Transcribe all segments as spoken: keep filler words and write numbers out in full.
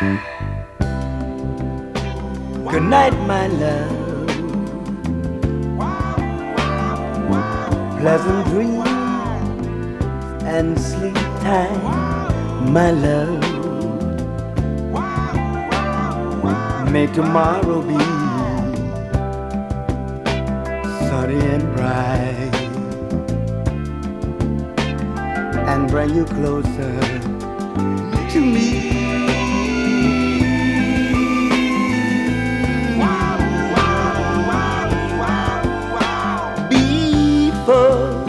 Good night, my love. Pleasant dreams and sleep time, my love. May tomorrow be sunny and bright and bring you closer to me. Before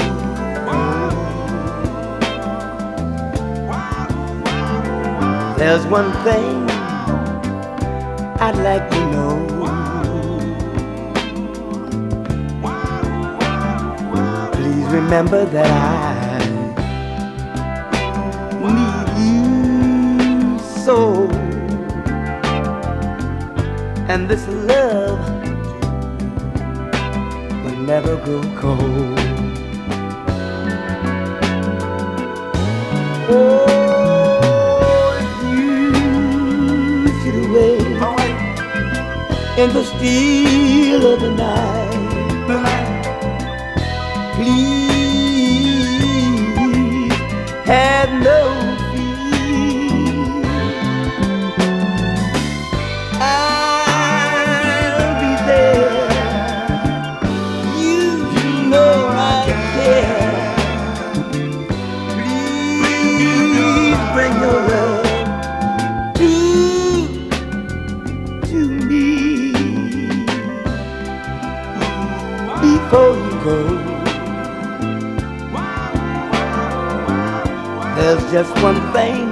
there's one thing I'd like to know. Please remember that I need you so, and this love will never grow cold. Oh, if you should awake in the still of the night, the night. Please have no fear. I'll be there. You know I care. Please bring your love to, to me. Before you go, there's just one thing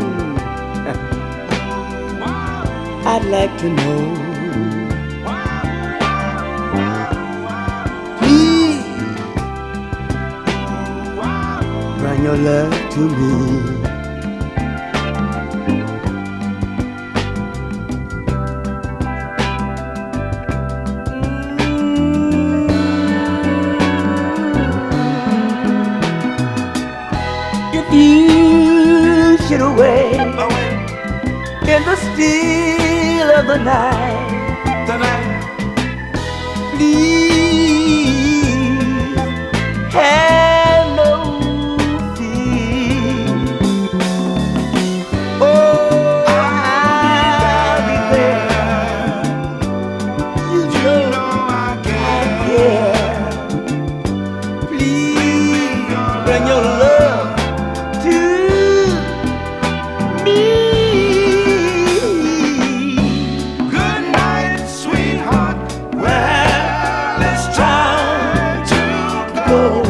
I'd like to know. Please bring your love to me. You should away in the still of the night, the night. Please have no fear. Oh, I'll be there. You know I care. Please bring your love to me. Good night, sweetheart. Well, it's time to go.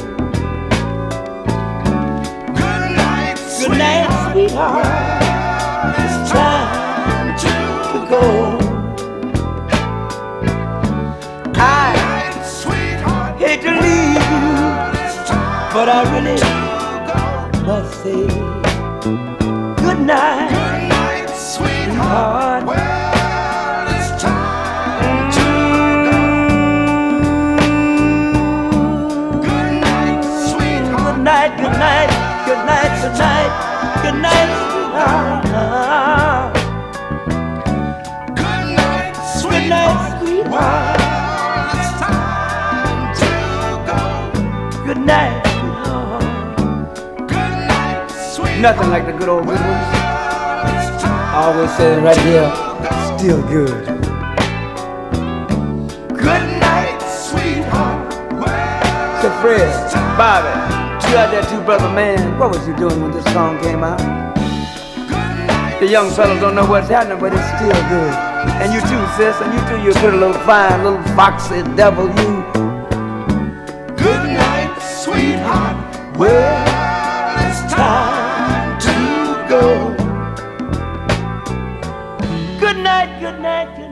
Good night, good night, sweetheart. Well, it's time to go. I hate to leave you, but I really must say good night, good night, sweetheart. Well, it's time to go. Good night, sweetheart. Good night, good night, good night, good night, good night, sweetheart. Good night, sweetheart. Good night, sweetheart. Well, it's time to go. Good night. Nothing like the good old good ones. I always say it right here, still good. Good night, sweetheart. Well, so Fred, Bobby, you out there too, brother man. What was you doing when this song came out? The young fellas don't know what's happening, but it's still good. And you too, sis, and you too, you pretty little fine, little foxy devil, you. Good night, sweetheart. Well, it's time. Good night, good night, good night.